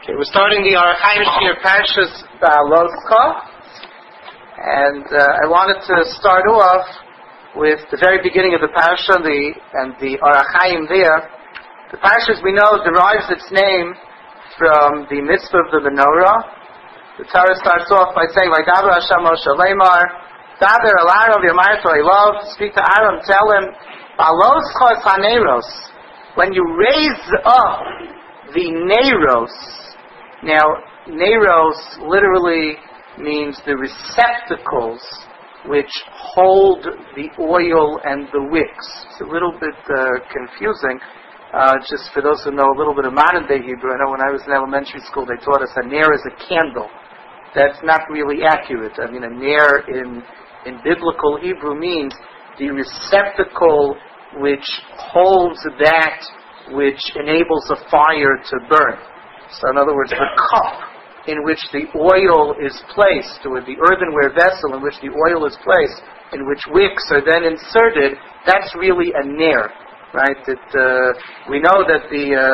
Okay, we're starting the Arachaim Shir Parshas Ba'aloscha, and I wanted to start off with the very beginning of the Parsha, the Arachaim there. The Parsha, as we know, derives its name from the mitzvah of the menorah. The Torah starts off by saying, "Vaydaber Hashem Moshe Leimar, Daber el Aaron v'yamarto Elov, speak to Aaron, tell him, Ba'aloscha es haneros, when you raise up the neros." Now, neros literally means the receptacles which hold the oil and the wicks. It's a little bit confusing, just for those who know a little bit of modern day Hebrew. I know when I was in elementary school they taught us a ner is a candle. That's not really accurate. I mean, a ner in biblical Hebrew means the receptacle which holds that which enables a fire to burn. So in other words, the cup in which the oil is placed, or the earthenware vessel in which the oil is placed, in which wicks are then inserted, that's really a ner, right? That we know that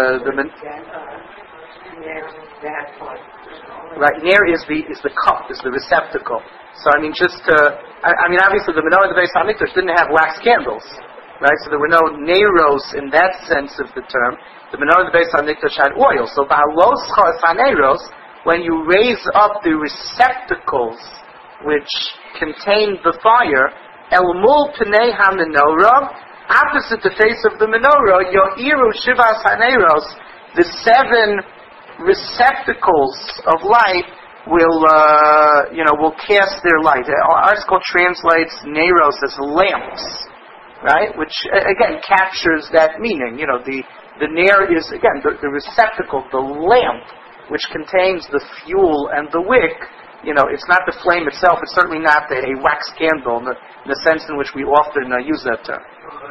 right, ner is the cup, is the receptacle. So I mean, obviously the menorah of the Beis Hamikdash didn't have wax candles, right? So there were no neros in that sense of the term. The menorah of the Beis Hamikdash had oil. So ba'aloscha es haneros, when you raise up the receptacles which contain the fire, el mul pnei ha-menorah, opposite the face of the menorah, yo'iru shivas haneros, the 7 receptacles of light will cast their light. Our school translates neros as lamps, right? Which again captures that meaning. You know, the ner is again the receptacle, the lamp, which contains the fuel and the wick. You know, it's not the flame itself. It's certainly not a wax candle in the sense in which we often use that term.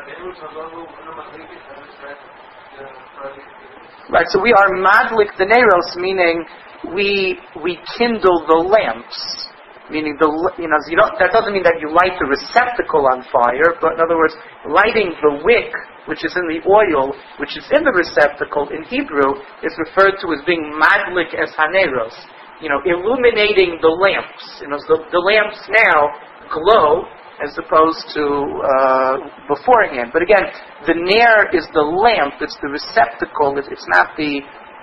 Right. So we are madlik the neros, meaning we kindle the lamps. Meaning that doesn't mean that you light the receptacle on fire, but in other words, lighting the wick, which is in the oil, which is in the receptacle in Hebrew, is referred to as being madlik es haneros. You know, illuminating the lamps. You know, the lamps now glow as opposed to beforehand. But again, the ner is the lamp. It's the receptacle. It's not the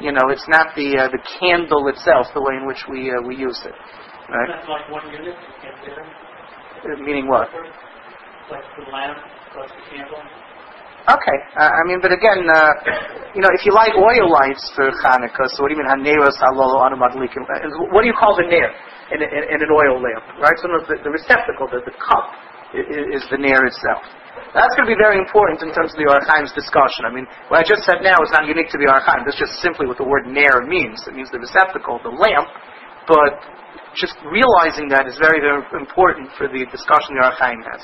candle itself, the way in which we use it. Right. That's like 1 unit, you can't get it. Meaning what? Like the lamp plus the candle. Okay. But again, if you light oil lights for Hanukkah, so what do you mean, haneros halolo anamadlikim? What do you call the ner in an oil lamp? Right? So the receptacle, the cup, is the ner itself. That's going to be very important in terms of the Arachaim's discussion. I mean, what I just said now is not unique to the Arachaim. That's just simply what the word ner means. It means the receptacle, the lamp, but just realizing that is very, very important for the discussion the Arachaim has.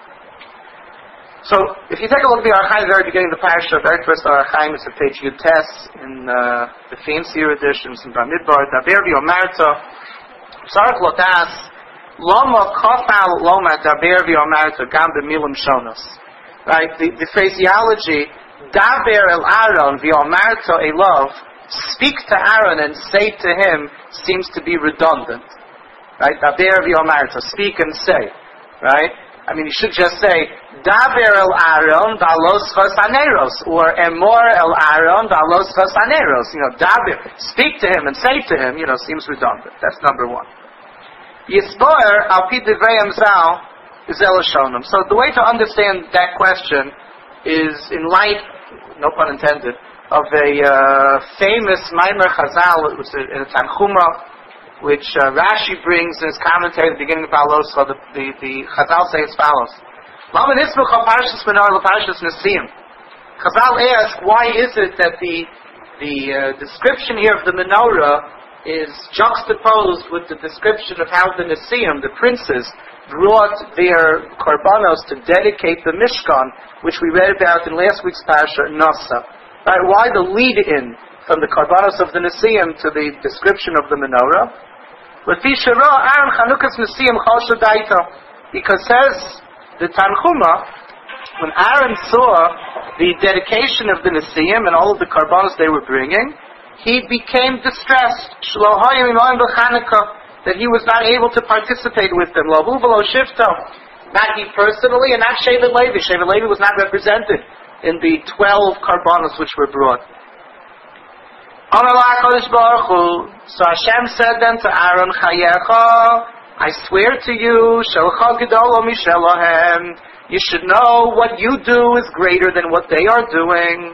So, if you take a look at the Arachaim at the very beginning of the Parsha, the very first Arachaim is at page Yutes in the fancier editions in Bamidbar. Daber v'yomarta, Sarach lotas, loma kofal loma daber v'yomarta, gam b'milim shonos. Right? The phraseology, daber el Aaron v'yomarta elov, speak to Aaron and say to him, seems to be redundant. Right? Daber v'yomarta, speak and say. Right? I mean, you should just say, Daber el Aaron ba'aloscha es haneros, or Emor el Aaron ba'aloscha es haneros. You know, Daber, speak to him and say to him, seems redundant. That's number 1. Yisboer al pi divrei Zal is elashonim. So the way to understand that question is in light, no pun intended, of a famous Maimer Chazal, which is in a Tanchuma, which Rashi brings in his commentary at the beginning of Ba'aloscha. The Chazal say as follows: Lama nisbuch al parshas menorah l'parshas Nesiim. Chazal ask, why is it that the description here of the menorah is juxtaposed with the description of how the Nesiim, the princes, brought their korbanos to dedicate the Mishkan, which we read about in last week's parsha, Nasa. Right? Why the lead-in from the korbanos of the Nesiim to the description of the menorah? Because says the Tanchuma, when Aaron saw the dedication of the Nesiim and all of the korbanos they were bringing, he became distressed. That he was not able to participate with them. Not he personally, and not Shevet Levi. Shevet Levi was not represented in the 12 karbanos which were brought. So Hashem said then to Aaron, I swear to you, you should know what you do is greater than what they are doing.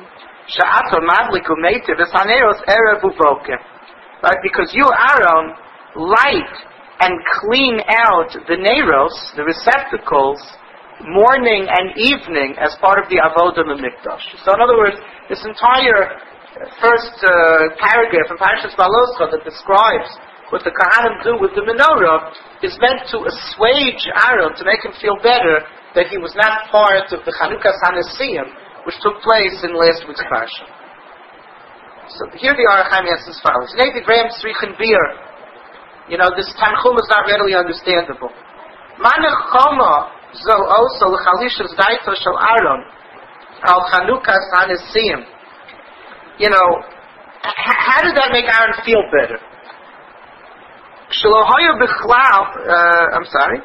Right? Because you, Aaron, light and clean out the neiros, the receptacles, morning and evening as part of the avodah mikdash. So in other words, this entire first paragraph in Parashas Baloscha that describes what the Kohanim do with the menorah is meant to assuage Aaron, to make him feel better that he was not part of the Chanukas HaNesim, which took place in last week's Parsha. So here the Aruch Chaim asks as follows. You know, this Tanchum is not readily understandable. You know, how did that make Aaron feel better? I'm sorry.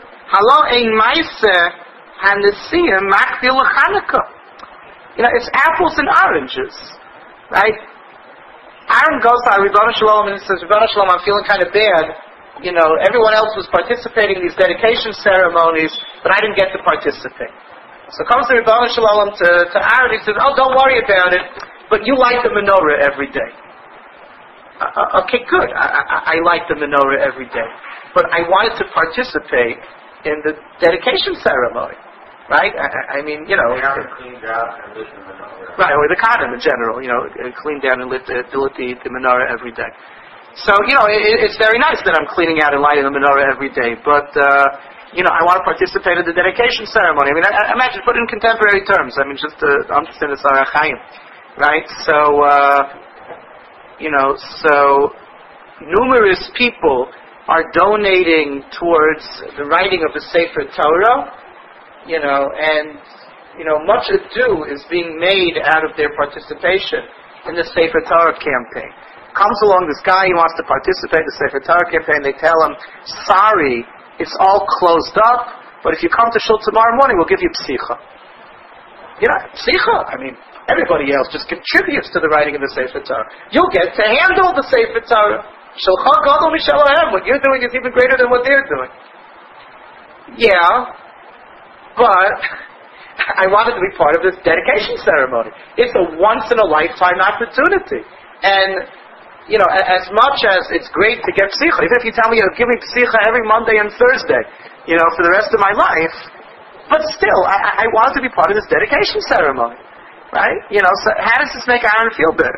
You know, it's apples and oranges, right? Aaron goes to Ribono Shel Olam and he says, Ribono Shel Olam, I'm feeling kind of bad. You know, everyone else was participating in these dedication ceremonies, but I didn't get to participate. So comes the Ribono Shel Olam to Aaron. He says, oh, don't worry about it, but you light the menorah every day. Okay, good. I light the menorah every day. But I wanted to participate in the dedication ceremony. Right? I mean, you know. Cleaned out and lit the menorah. Right, or the Kohanim in general, you know, clean down and lit the menorah every day. So, you know, it's very nice that I'm cleaning out and lighting the menorah every day, but, you know, I want to participate in the dedication ceremony. I mean, I imagine, put it in contemporary terms. I mean, just to understand this Aruch Chaim. Right? So, you know, so numerous people are donating towards the writing of the Sefer Torah, you know, and, you know, much ado is being made out of their participation in the Sefer Torah campaign. Comes along this guy, he wants to participate in the Sefer Torah campaign, they tell him, sorry, it's all closed up, but if you come to Shul tomorrow morning, we'll give you psicha. You know, psicha, I mean, everybody else just contributes to the writing of the Sefer Torah. You'll get to handle the Sefer Torah. Shalcha gadol mishalahem. What you're doing is even greater than what they're doing. Yeah, but I wanted to be part of this dedication ceremony. It's a once-in-a-lifetime opportunity. And, you know, as much as it's great to get psicha, even if you tell me you'll give me psicha every Monday and Thursday, you know, for the rest of my life, but still, I wanted to be part of this dedication ceremony. Right? You know, so how does this make Aaron feel better?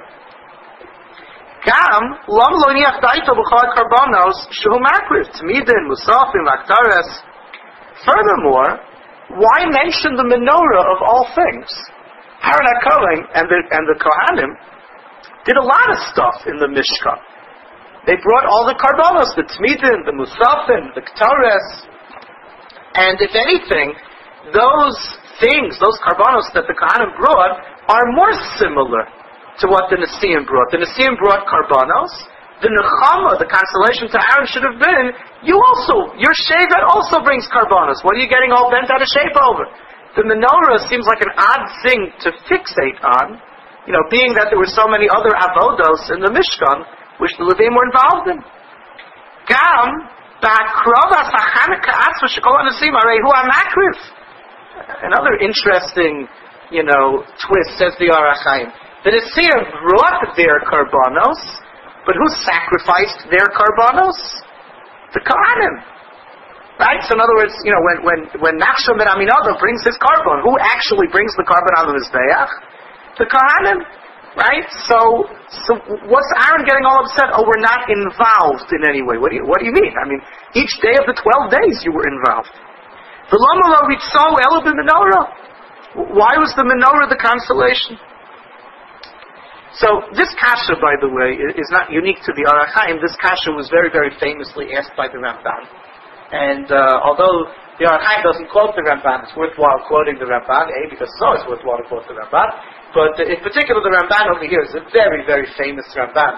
Furthermore, why mention the menorah of all things? Aaron HaKohen and the Kohanim did a lot of stuff in the Mishkan. They brought all the karbanos, the Tmidin, the Musafim, the Ketores, and if anything, those things, those karbanos that the Kohanim brought, are more similar to what the Nesiim brought. The Nesiim brought karbanos. The Nechama, the consolation to Aaron should have been, your Shevet also brings karbanos. What are you getting all bent out of shape over? The menorah seems like an odd thing to fixate on, you know, being that there were so many other avodos in the Mishkan, which the Levim were involved in. Gam, ba'akrovas ha'chanukah atzva shekol ha'nesim arehu ha'makrif. Another interesting, you know, twist, says the Aruch Chaim. The Nesiim brought their karbanos, but who sacrificed their karbanos? The Kohanim. Right? So in other words, you know, when Nachshon ben Aminadab brings his carbon, who actually brings the carbon on the Mizbeach? The Kohanim. Right? So what's Aaron getting all upset? Oh, we're not involved in any way. What do you mean? I mean, each day of the 12 days you were involved. Why was the menorah the consolation? So this kasha, by the way, is not unique to the Aruch Chaim. This kasha was very, very famously asked by the Ramban. And although the Aruch Chaim doesn't quote the Ramban, it's worthwhile quoting the Ramban, because it's always worthwhile to quote the Ramban. But in particular, the Ramban over here is a very, very famous Ramban.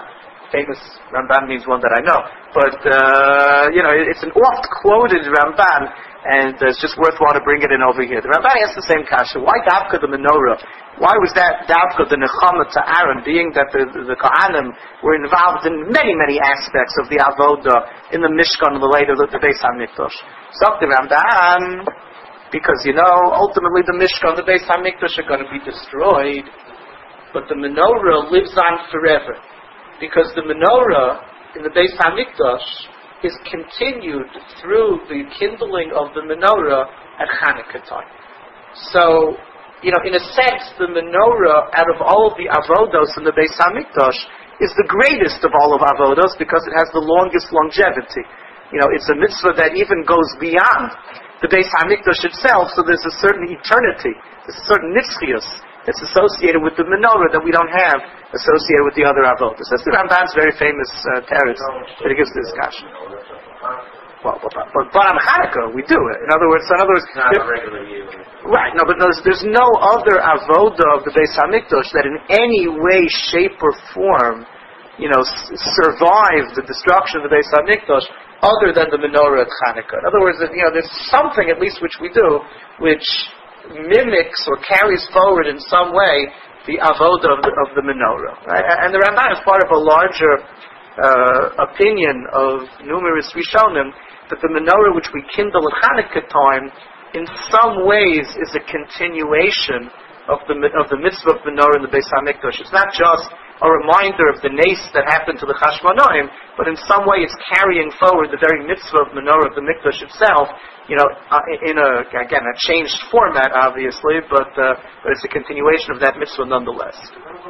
famous Ramban means one that I know. But, it's an oft-quoted Ramban, and it's just worthwhile to bring it in over here. The Ramban asks the same kasha. Why Davka the menorah? Why was that Davka the Nechama to Aaron, being that the Kohanim were involved in many, many aspects of the Avodah in the Mishkan and the later the Beis HaMikdash? So the Ramban, because ultimately the Mishkan and the Beis HaMikdash are going to be destroyed, but the menorah lives on forever, because the menorah in the Beis HaMikdash is continued through the kindling of the menorah at Hanukkah time. So, in a sense, the menorah out of all of the avodos in the Beis HaMikdash is the greatest of all of avodos because it has the longest longevity. It's a mitzvah that even goes beyond the Beis HaMikdash itself, so there's a certain eternity, there's a certain nitzchius that's associated with the menorah that we don't have associated with the other avodos. That's the Ramban's very famous teretz that he gives to this discussion. But on Hanukkah we do it. In other words, It's not a regular year. right? No, but there's no other avodah of the Beis Hamikdash that in any way, shape, or form, survived the destruction of the Beis Hamikdash other than the menorah at Hanukkah. In other words, there's something at least which we do, which mimics or carries forward in some way the avodah of the menorah. Right? And the Ramban is part of a larger opinion of numerous Rishonim that the menorah which we kindle at Hanukkah time in some ways is a continuation of the mitzvah of menorah in the Beis HaMikdash. It's not just a reminder of the nace that happened to the Chashmonaim, but in some way it's carrying forward the very mitzvah of menorah of the Mikdash itself, in a changed format, obviously, but it's a continuation of that mitzvah nonetheless.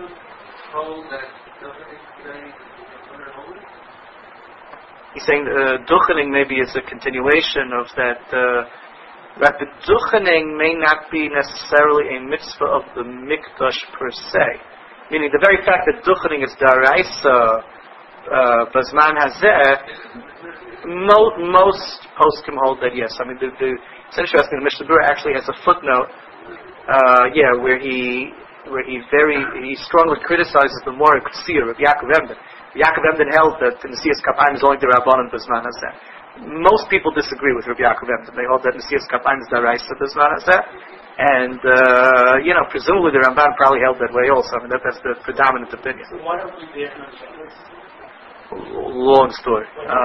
He's saying duchening maybe is a continuation of that. That the duchening may not be necessarily a mitzvah of the mikdash per se, meaning the very fact that duchening is daraisa bazman hazeh. Most poskim hold that yes. I mean, it's interesting. The Mishnah Berurah actually has a footnote, where he strongly criticizes the more Ksir of Yaakov Emden. Yaakov Emden held that the Nesias Kapayim is only the Rabbanan B'zman Hazeh. Most people disagree with Rabbi Yaakov Emden. They hold that Nesias Kapayim is the Raisa B'zman Hazeh. And, presumably the Ramban probably held that way also. I mean, that's the predominant opinion. So why don't we do it on Shabbos? Long story.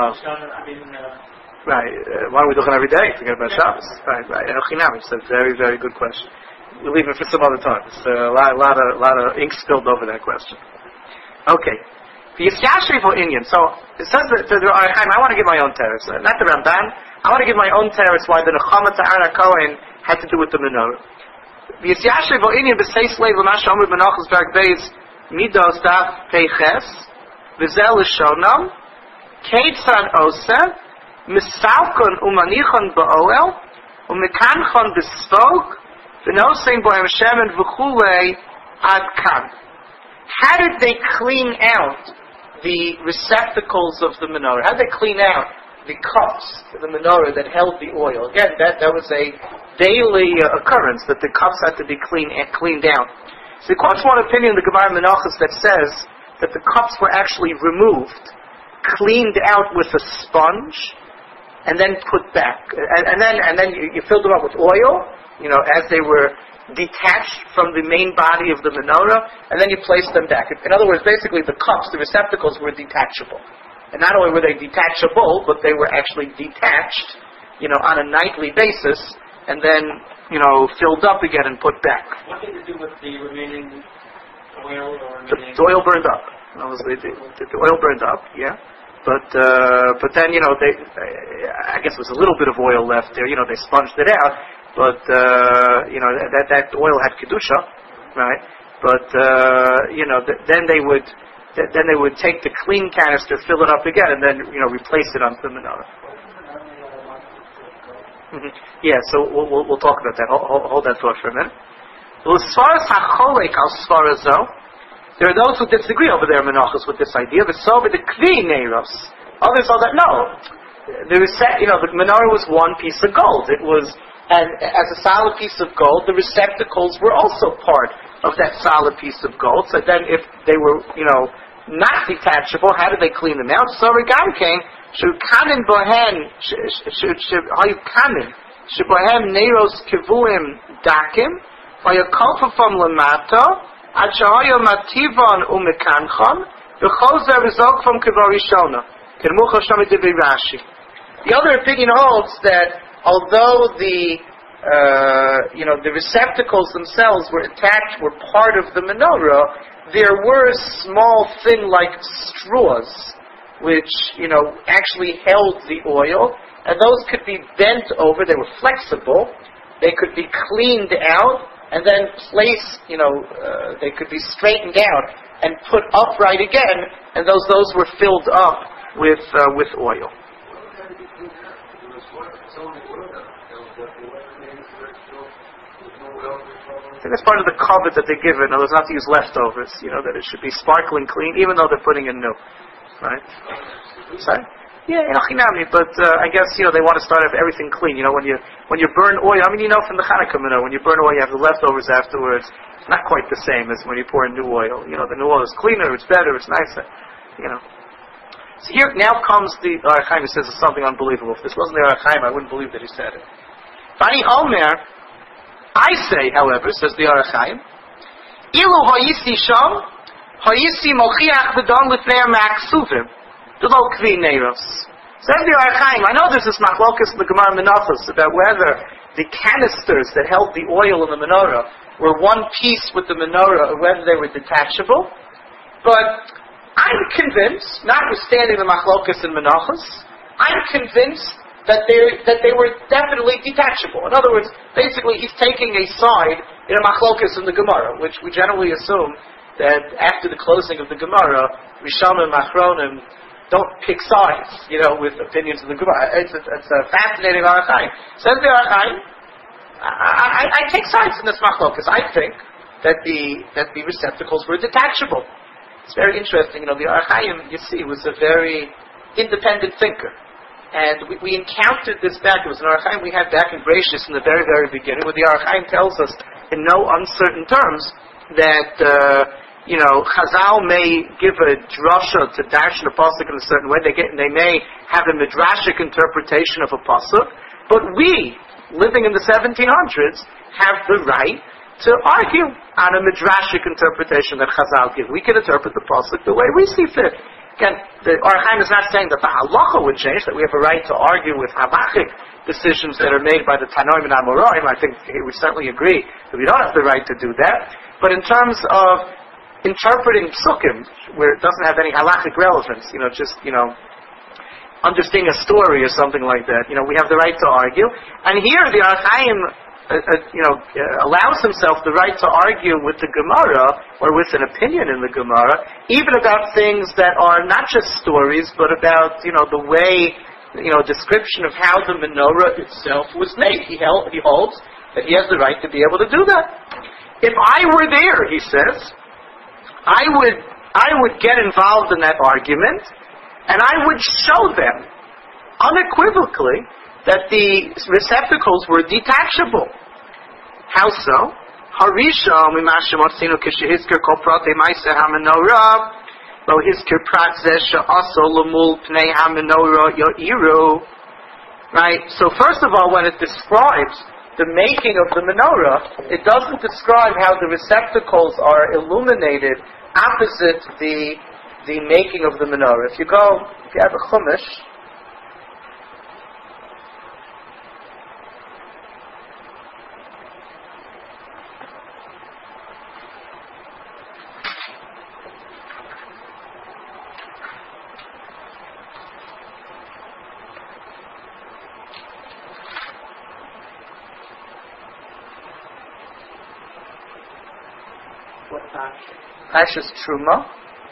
Right. Why don't we do it every day? Forget about Shabbos. Right. It's a very, very good question. We'll leave it for some other time. It's a lot of ink spilled over that question. Okay. The Yisyashri for Inyan. So it says that I want to give my own teretz, not the Ramban. I want to give my own teretz why the Nechama to Aaron Cohen had to do with the menorah. The Yisyashri for Inyan b'seis leiv l'mash omer b'nachas berg beis midos daf peiches v'zel l'shonam keitzad oseh misalkon umanichon ba'oel umekanchon b'sfog v'nosein bohem shemen v'chulei ad kan. How did they clean out the receptacles of the menorah? How did they clean out the cups of the menorah that held the oil? Again, that was a daily occurrence that the cups had to be cleaned out. So he quotes one opinion in the Gemara Menachos that says that the cups were actually removed, cleaned out with a sponge, and then put back. And then you filled them up with oil, as they were detached from the main body of the menorah, and then you place them back. In other words, basically the cups, the receptacles were detachable. And not only were they detachable, but they were actually detached, on a nightly basis, and then, filled up again and put back. What did it do with the remaining oil or remaining... The oil burned up. The oil burned up, yeah. But then, I guess there was a little bit of oil left there, they sponged it out. But that oil had kedusha, right? But then they would take the clean canister, fill it up again, and then replace it onto the menorah. Mm-hmm. Yeah, so we'll talk about that. Hold that thought for a minute. Well, as far as hacholek al svarazo, there are those who disagree over there, Menachos, with this idea. But so with the kli neiros, others are that no, the menorah was one piece of gold. It was. And as a solid piece of gold, the receptacles were also part of that solid piece of gold. So then if they were, not detachable, how do they clean them out? So regam came, Shukanin Bohen, Hayukanin, Shibohem Neros Kivuim Dakim, Vayakolfafam Lamato, Achahoyo Mativon Umekanchon, V'chozer Rizok from Kivarishona, Kermucha Shamidivi Rashi. The other opinion holds that although the receptacles themselves were attached, were part of the menorah, there were small, thin-like straws, which, actually held the oil, and those could be bent over. They were flexible. They could be cleaned out, and then placed, they could be straightened out and put upright again, and those were filled up with oil. I think that's part of the covet that they give it. In other words, not to use leftovers. That it should be sparkling clean, even though they're putting in new. Right? Sorry? Yeah, but I guess they want to start off everything clean. When you burn oil, from the Hanukkah minhag, when you burn oil, you have the leftovers afterwards. It's not quite the same as when you pour in new oil. The new oil is cleaner, it's better, it's nicer. So here now comes the Aruch Chaim, who says something unbelievable. If this wasn't the Aruch Chaim, I wouldn't believe that he said it. Bani Omer, I say, however, says the Aruch Chaim, Ilu ha'yisi sham, ha'yisi mochiach v'don l'fnei ma'aksuvim, d'lo kvi neiros. Says the Aruch Chaim, I know there's this machlokas in the Gemara Menachos about whether the canisters that held the oil in the menorah were one piece with the menorah, or whether they were detachable, but I'm convinced, notwithstanding the machlokas in Menachos, I'm convinced that they were definitely detachable. In other words, basically he's taking a side in a machlokas in the Gemara, which we generally assume that after the closing of the Gemara, Rishonim and Achronim don't pick sides, with opinions in the Gemara. It's a fascinating Aruch Chaim. Says the Aruch Chaim, I take sides in this machlokas. I think that the receptacles were detachable. It's very interesting. The Aruch Chaim, you see, was a very independent thinker. And we encountered this back. It was an Aruch Chaim we had back in Bereishis in the very, very beginning, where the Aruch Chaim tells us in no uncertain terms that, Chazal may give a drasha to darshan a pasuk in a certain way. They may have a midrashic interpretation of a pasuk, but we, living in the 1700s, have the right to argue on a midrashic interpretation that Chazal give. We can interpret the pasuk the way we see fit. Again, the Aruch Chaim is not saying that the halacha would change, that we have a right to argue with halachic decisions that are made by the Tanoim and Amoraim. I think we certainly agree that we don't have the right to do that. But in terms of interpreting psukim, where it doesn't have any halachic relevance, understanding a story or something like that, we have the right to argue. And here the Aruch Chaim allows himself the right to argue with the Gemara, or with an opinion in the Gemara, even about things that are not just stories, but about, the way, description of how the menorah itself was made. He holds that he has the right to be able to do that. If I were there, he says, I would get involved in that argument, and I would show them, unequivocally, that the receptacles were detachable. How so? Harisha mimashimotzinu kishehizker kol prate ma'aseh hamenorah lo hizker prat zeh she'aso lemul pnei hamenorah yo'iru. Right. So first of all, when it describes the making of the menorah, it doesn't describe how the receptacles are illuminated opposite the making of the menorah. If you have a chumash. Pashas Truma.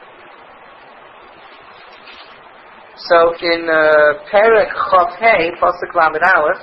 So in Perek Chav Hey, Pasuk Lamed Aleph,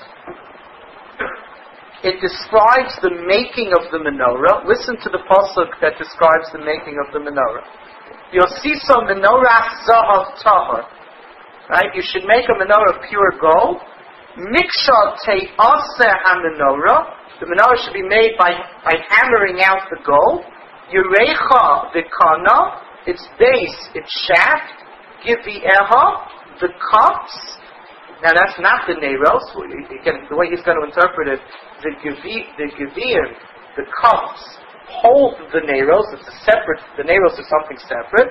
it describes the making of the menorah. Listen to the pasuk that describes the making of the menorah. Yosisa menorah zahav tahor. Right? You should make a menorah of pure gold. Mikshal te'aseh ha-menorah. The menorah should be made by hammering out the gold. Yurecha v'kana, its base, its shaft, Givieha, the cups. Now that's not the Neiros. Again, the way he's going to interpret it, the Givim, the cups, hold the Neiros. It's a separate. The Neiros is something separate.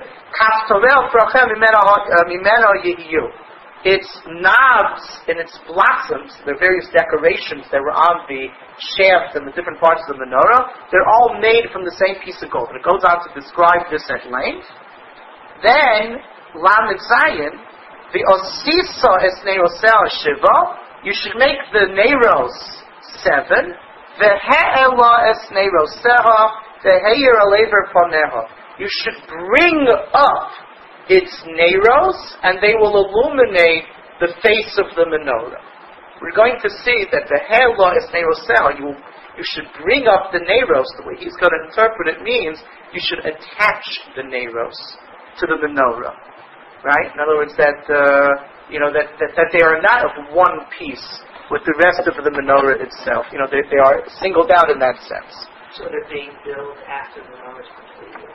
Its knobs and its blossoms, the various decorations that were on the shaft and the different parts of the menorah, they're all made from the same piece of gold. And it goes on to describe this at length. Then, Lamed Zayin, the Osisa es Neirosea Shiva, you should make the Neiros 7, the He'ela es Neirosea, the He'ir Alever Poneha. You should bring up its Neiros, and they will illuminate the face of the menorah. We're going to see that the He'ela es Neirosea, you should bring up the Neiros. The way he's going to interpret it means you should attach the Neiros to the menorah. Right? In other words, that they are not of one piece with the rest of the menorah itself. They are singled out in that sense. So they're being built after the menorah is completed.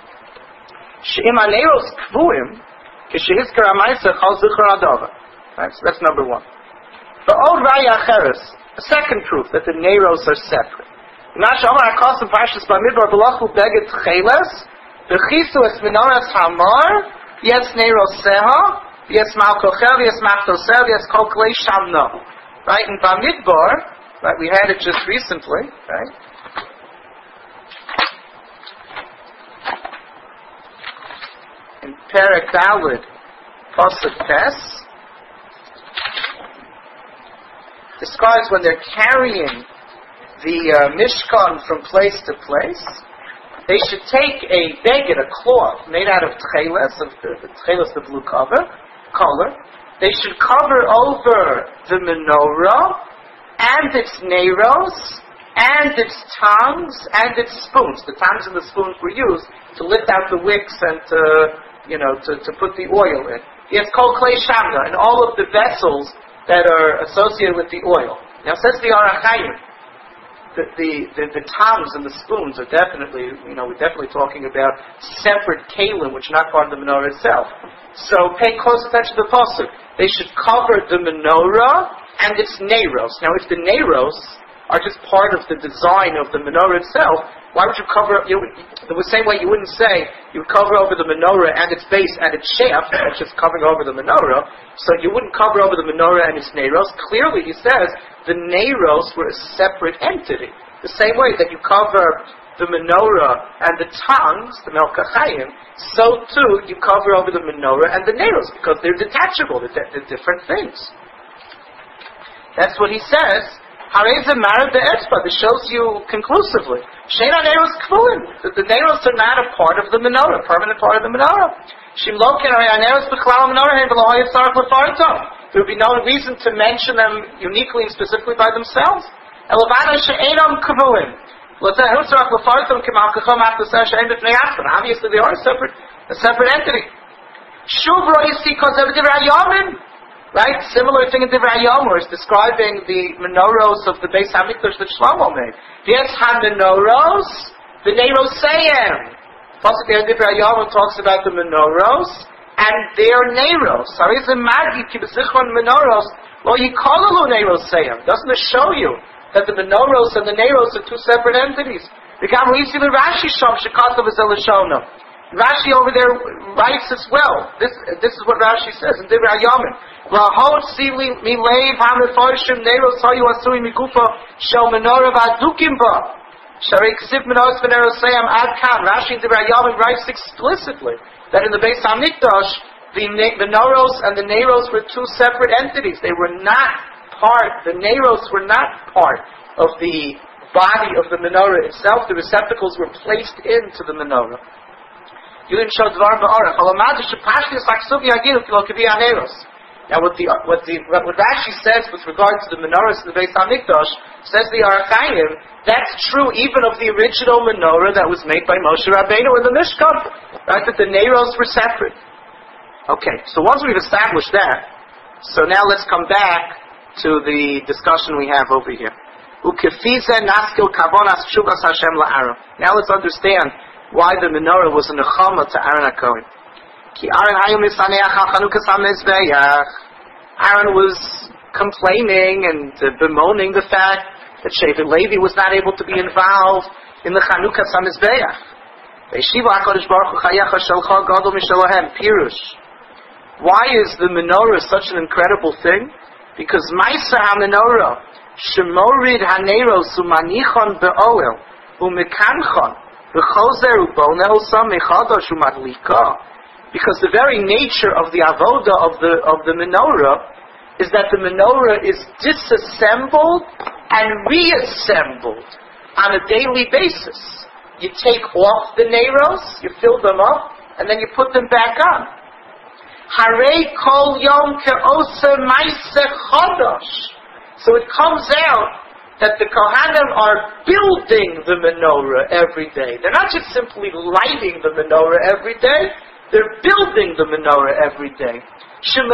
Right, so that's number one. The old Raya Acheres, a second proof that the Neiros are separate. Yes, Neiroseha, yes, Malkochel, yes, Machtosel, yes, Koklei Shamno. Right, in Bamidbar, right, we had it just recently, right? In Perek Daled, Pasuk Tes, describes when they're carrying the Mishkan from place to place, they should take a beged, a cloth made out of tcheles, the blue color. They should cover over the menorah and its neiros and its tongues and its spoons. The tongues and the spoons were used to lift out the wicks and to put the oil in. Yes, kol klei shamna, and all of the vessels that are associated with the oil. Now, says the Aruch Chaim, the tongues and the spoons are definitely, we're definitely talking about separate kalim, which are not part of the menorah itself. So pay close attention to the pasuk. They should cover the menorah and its neiros. Now, if the neiros are just part of the design of the menorah itself, why would you cover? The same way you wouldn't say you would cover over the menorah and its base and its shaft, that's just covering over the menorah. So you wouldn't cover over the menorah and its neiros. Clearly, he says the neiros were a separate entity. The same way that you cover the menorah and the tongues, the melkachayim, so too you cover over the menorah and the neiros because they're detachable. They're different things. That's what he says. Hareza marad be'etzba. This shows you conclusively. Sheina neiros k'vulim. The neiros are not a part of the menorah, permanent part of the menorah. Shimlokin harei neiros b'chlal menorah hein v'lo hayisarach lefartom. There would be no reason to mention them uniquely and specifically by themselves. Elavada she'enam k'vulim. L'tehusarach lefartom k'malkachom aftaseh she'en b'fnei achron. Obviously, they are a separate entity. Shuv ro yisi kosev divrei yamin. Right? Similar thing in Divrei Hayom, where it's describing the menorahs of the Beis HaMikdash that Shlomo made. Yes, ha-menorahs, the neiroseim. Pasuk there in Divrei Hayom talks about the menorahs and their neiros. Harizim magi ki b'zichron menorahs lo yikolalu neiroseim. Doesn't it show you that the menorahs and the neiros are two separate entities? V'gam risi l'Rashi shom shekatav v'zel l'shono. Rashi over there writes as well. This is what Rashi says in Divrei Hayom. Rahot sili mileiv hamefarshim neiros hayu asui migufa shel menorah v'adukim ba. Sharei ksiv menorahs v'neroseim ad kan. Rashi in Divrei Hayom writes explicitly that in the Beis HaMikdash, the menorahs and the neiros were two separate entities. They were not part. The neiros were not part of the body of the menorah itself. The receptacles were placed into the menorah. You didn't show dvar ba'arach. Halamad shepashlius aksuvi aginu kilo kivi aneiros. Now, what Rashi says with regard to the menorahs in the Beis HaMikdash, says the Aruch Chaim, that's true even of the original menorah that was made by Moshe Rabbeinu in the Mishkan, right? That the neiros were separate. Okay, so once we've established that, so now let's come back to the discussion we have over here. Now let's understand why the menorah was a nechama to Aaron HaKohen. Ki Aaron hayu misaneach al Chanukas HaMizbeach. Aaron was complaining and bemoaning the fact that Shevet Levi was not able to be involved in the Chanukas HaMizbeach. Ve'shiva HaKadosh Baruch Hu chayecha shelcha gadol mishalahem. Pirush. Why is the menorah such an incredible thing? Because Ma'aser HaMenorah shemorid haneros umanichon be'oel umekanchon v'chozer ubonel sam mechadosh umadlika. Because the very nature of the avoda of the menorah is that the menorah is disassembled and reassembled on a daily basis. You take off the neros, you fill them up, and then you put them back on. Harei kol yom ke'oser ma'aser chodosh. So it comes out that the Kohanim are building the menorah every day. They're not just simply lighting the menorah every day, they're building the menorah every day. So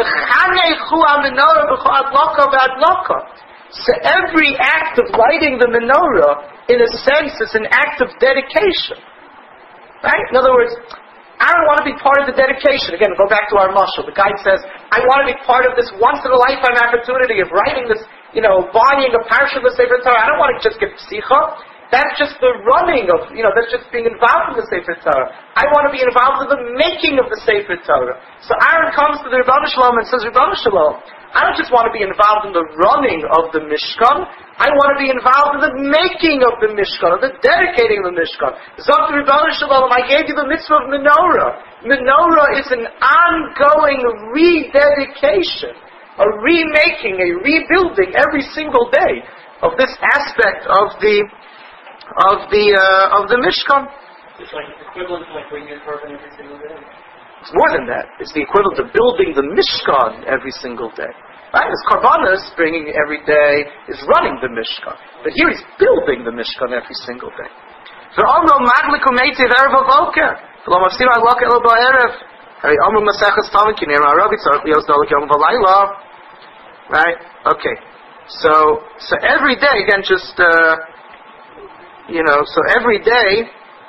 every act of lighting the menorah, in a sense, is an act of dedication. Right? In other words, I don't want to be part of the dedication. Again, go back to our mashal. The guy says, I want to be part of this once-in-a-lifetime opportunity of writing this, buying a parsha of the Sefer Torah. I don't want to just get psicha. That's just the running of, that's just being involved in the Sefer Torah. I want to be involved in the making of the Sefer Torah. So Aaron comes to the Ribono Shel Olam and says, Ribono Shel Olam, I don't just want to be involved in the running of the Mishkan, I want to be involved in the making of the Mishkan, of the dedicating of the Mishkan. Zok the Ribono Shel Olam, I gave you the mitzvah of menorah. Menorah is an ongoing rededication, a remaking, a rebuilding every single day of this aspect of the Mishkan. It's like equivalent to like bringing a korban every single day. It's more than that. It's the equivalent of building the Mishkan every single day. Right? As Karbanos bringing every day is running the Mishkan. But here he's building the Mishkan every single day. Right? Okay. So every day, again, just so every day.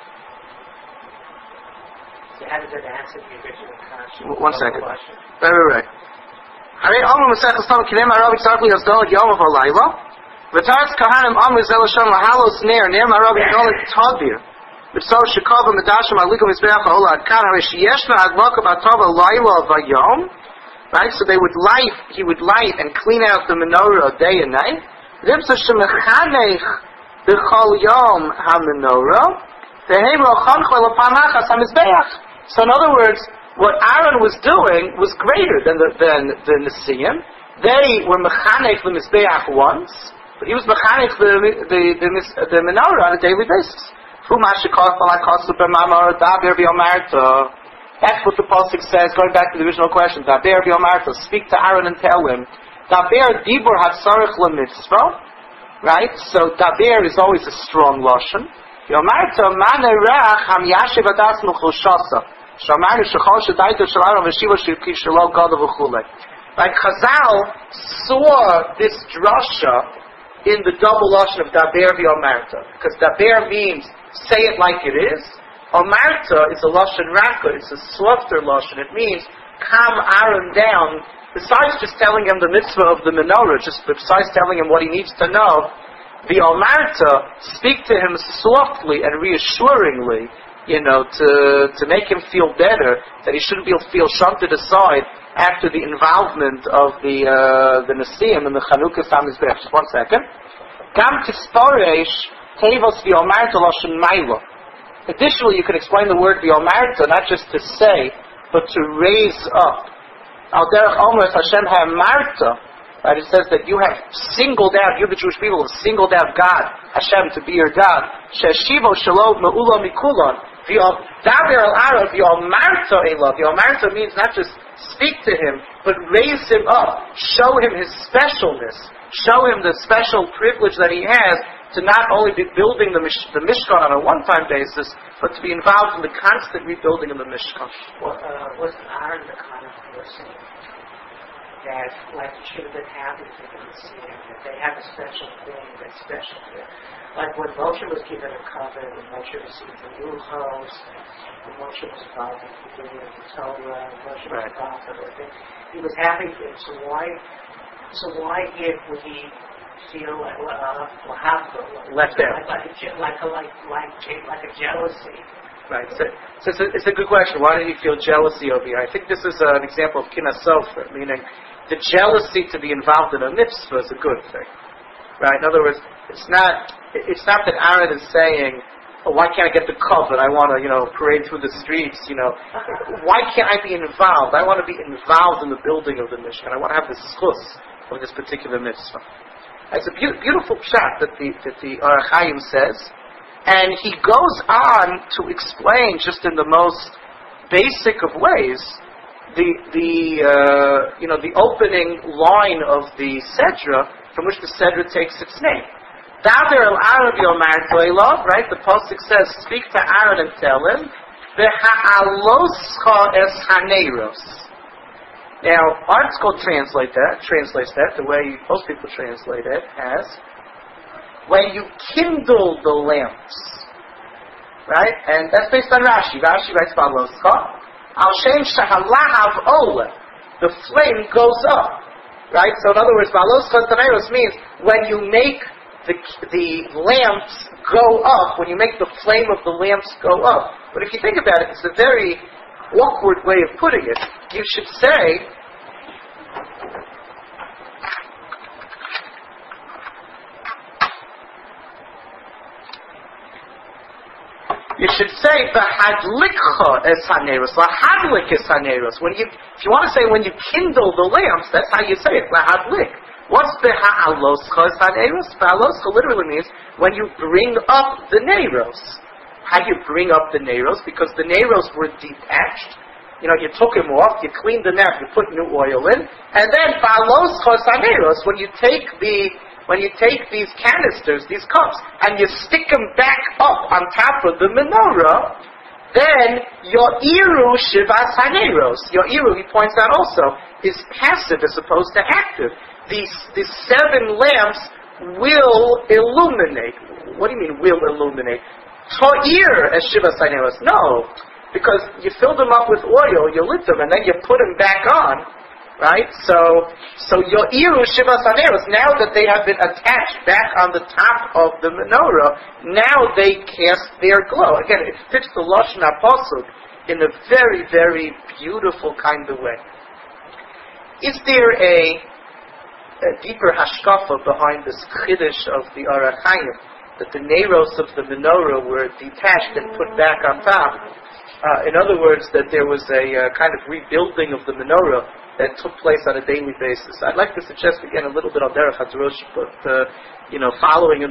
So how does that answer the original question? One second. Right. Harei Amru Maseches Tamid Kinei Ma'arav Yitzarech Li'Yasdol Yom V'Layla V'Taras Kahanim Amru Zel Hashem Lahalos Ner Ma'arav Yitzarech Tavir V'Tzor Shekava Medashim Alikum Mizbeach HaOla Adkan Harei Sheyeshna Adlaka B'Tava Layla V'Yom. Right, so he would light and clean out the menorah day and night. Rimsa Shemechanech B'Chol Yom HaMenorah V'Heimro Chancho L'Panachas HaMizbeach. So in other words, what Aaron was doing was greater than the Nesiim. They were mechanech the Mizbeach once, but he was mechanech the menorah on a daily basis. That's what the pasuk says. Going back to the original question, Daber b'Omarta, speak to Aaron and tell him. Daber dibur hatzarich lemitzvah. Right. So Daber is always a strong lashon. B'Omarta manerach ham yashiv adas nuchushasa. Like Chazal saw this drasha in the double lashon of Daber v'Omarta, because Daber means say it like it is. Omarta is a lashon raka; it's a softer lashon. It means calm Aaron down. Besides just telling him the mitzvah of the menorah, just besides telling him what he needs to know, the Omarta, speak to him softly and reassuringly. To make him feel better, that he shouldn't feel shunted aside after the involvement of the Nesiim and the Chanukah HaMizbeach. Just 1 second. Gam kisparesh tevos v'omarta lashon mayla. Additionally, you can explain the word v'omarta not just to say, but to raise up. Al derech omer Hashem ha'amarta. Right, it says that you have singled out, you the Jewish people have singled out God, Hashem, to be your God. She'ashivo shalom me'ula mikulon. Daber al Arav, v'omarta elav. V'omarta means not just speak to him, but raise him up, show him his specialness, show him the special privilege that he has to not only be building the Mishkan on a one-time basis, but to be involved in the constant rebuilding of the Mishkan. Was Aaron the kind of person that like it should have been happening to them this year, that they have a special thing that's special here. Like when Moshe was given a covenant, when Moshe received the Luchos, when Moshe was involved in the beginning of the Torah, when Moshe was involved in everything, he was happy for it. So why here would he feel like left out? Like a jealousy. Right. So it's a good question. Why did he feel jealousy over here? I think this is an example of kinah sofer, meaning the jealousy to be involved in a mitzvah is a good thing. Right? In other words, it's not that Aaron is saying, oh, why can't I get the covet? I want to, parade through the streets, Why can't I be involved? I want to be involved in the building of the Mishkan. I want to have the schus of this particular mitzvah. It's a beautiful pshat that the Orach Chaim says. And he goes on to explain, just in the most basic of ways, the opening line of the Sedra, from which the Sedra takes its name. Daver el Aaron yomar toilov, right? The pasuk says, "Speak to Aaron and tell him, v'ha'aloscha es haneiros." Now, article translates that the way most people translate it as, when you kindle the lamps, right? And that's based on Rashi. Rashi writes, Al Shem Shahalahav Ola, the flame goes up, right? So in other words, Baloscha Taneros means when you make the lamps go up, when you make the flame of the lamps go up. But if you think about it, it's a very awkward way of putting it. You should say, "V'hadlikcha es haneros." Lahadlik is haneros. If you want to say when you kindle the lamps, that's how you say it. Lahadlik. What's v'ha'aloscha es haneros? V'haloscha literally means when you bring up the neros. How do you bring up the neros? Because the neros were detached. You took them off, you cleaned them out, you put new oil in, and then v'haloscha es haneros. When you take these canisters, these cups, and you stick them back up on top of the menorah, then your iru shivas haneros. Your iru, he points out also, is passive as opposed to active. These 7 lamps will illuminate. What do you mean, will illuminate? To'ir as shivas haneros. No, because you fill them up with oil, you lit them, and then you put them back on. Right? So your iru shivas haneros, now that they have been attached back on the top of the menorah, now they cast their glow. Again, it fits the Lashon HaPasuk in a very, very beautiful kind of way. Is there a deeper hashkafa behind this chiddush of the Orach Chaim, that the neros of the menorah were detached and put back on top? In other words, that there was a kind of rebuilding of the menorah that took place on a daily basis. I'd like to suggest again a little bit on Derech HaDrosh, but following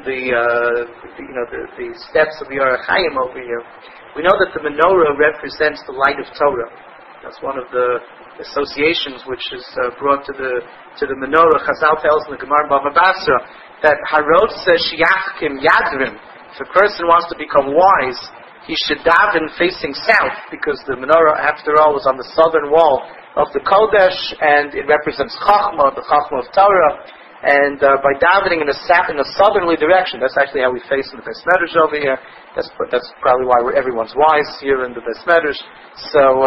the steps of the Orach Chaim over here, we know that the menorah represents the light of Torah. That's one of the associations which is brought to the menorah. Chazal tells in the Gemara Bava Basra that Harot says Shiachkim Yadrim. If a person wants to become wise, he should daven facing south, because the menorah, after all, was on the southern wall of the Kodesh, and it represents Chachma, the Chachma of Torah. And by davening in a southerly direction, that's actually how we face in the Beis Medrash over here. That's probably why everyone's wise here in the Beis Medrash. So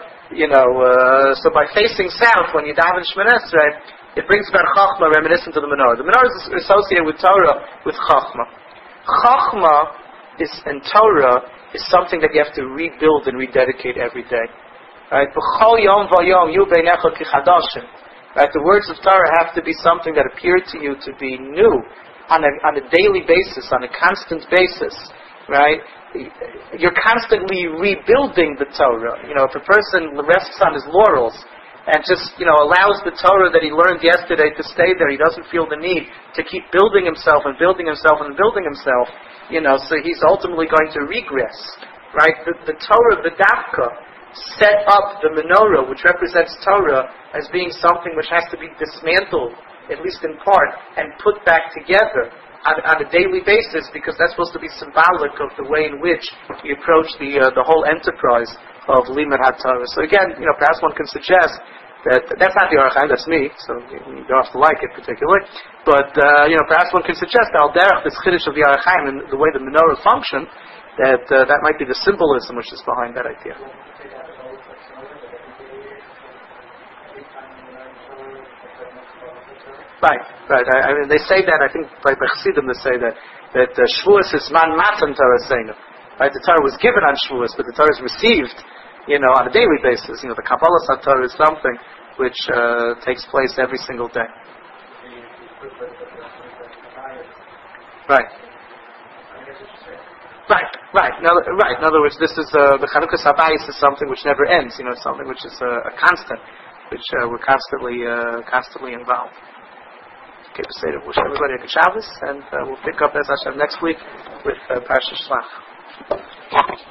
by facing south, when you daven Shemoneh Esrei, it brings about Chachma reminiscent of the menorah. The menorah is associated with Torah, with Chachma. Chachma and Torah is something that you have to rebuild and rededicate every day. Right? Right? The words of Torah have to be something that appear to you to be new on a daily basis, on a constant basis. Right? You're constantly rebuilding the Torah. If a person rests on his laurels and just allows the Torah that he learned yesterday to stay there, he doesn't feel the need to keep building himself and building himself and building himself. So he's ultimately going to regress, right? The Torah, the Dafka, set up the menorah, which represents Torah, as being something which has to be dismantled, at least in part, and put back together on a daily basis, because that's supposed to be symbolic of the way in which we approach the whole enterprise of Limud HaTorah. So again, perhaps one can suggest That's not the Orach Chaim, that's me, so you don't have to like it particularly. But, perhaps one could suggest that Al Derech, this Chiddush of the Orach Chaim, and the way the menorah function, that might be the symbolism which is behind that idea. Right. I mean, they say that, I think, by Chassidim they say that Shavuos is man matan Torah seinu. Right? The Torah was given on Shavuos, but the Torah is received, on a daily basis. The Kabbalah Torah is something which takes place every single day. Right. In other words, this is the Chanukah Habayis is something which never ends. Something which is a constant, which we're constantly involved. Okay, Beseder, wish everybody a good Shabbos, and we'll pick up as Hashem next week with Parshas Shlach.